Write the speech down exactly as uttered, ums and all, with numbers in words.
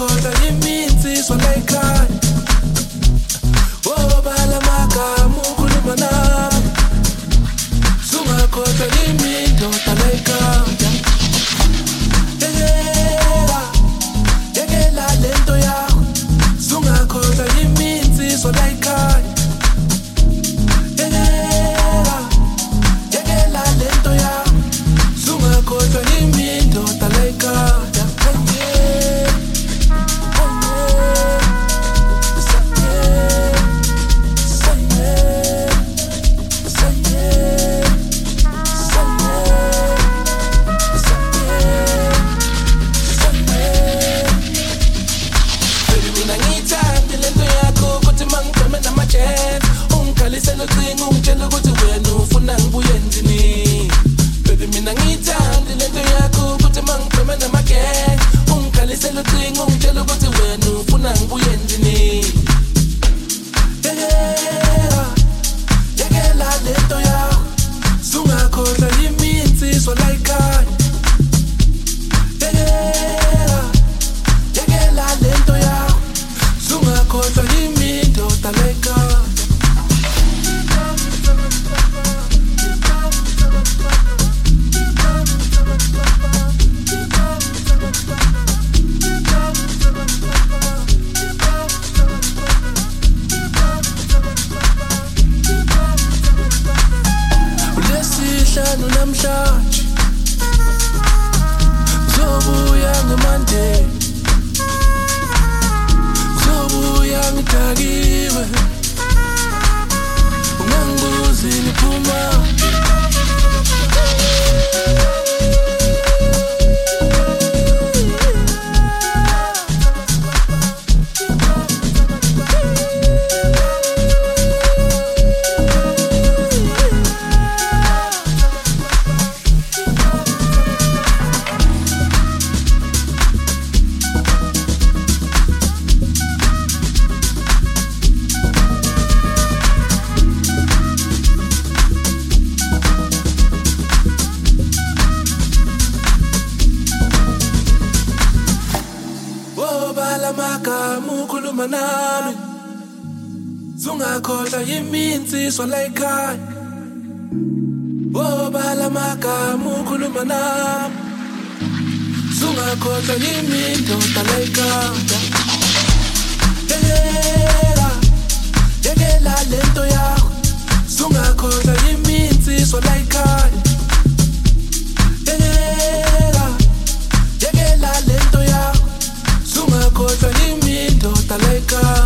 Sungakhohlwa iminsizwa la ekhaya. Oh bala magama ukhuluma nami. Sungakhohlwa imindoda la ekhaya. Yekela, yekela lento yakho. Sungakhohlwa iminsizwa la ekhaya. Yekela, yekela lento yakho. Sungakhohlwa imindoda la ekhaya. Sungakhohlwa iminsizwa la ekhaya. Oh bala magama ukhuluma nami. Sungakhohlwa imindoda la ekhaya. Yekela, yekela lento yakho. Sungakhohlwa iminsizwa la ekhaya. Yekela, yekela lento yakho. Sungakhohlwa imindoda la ekhaya.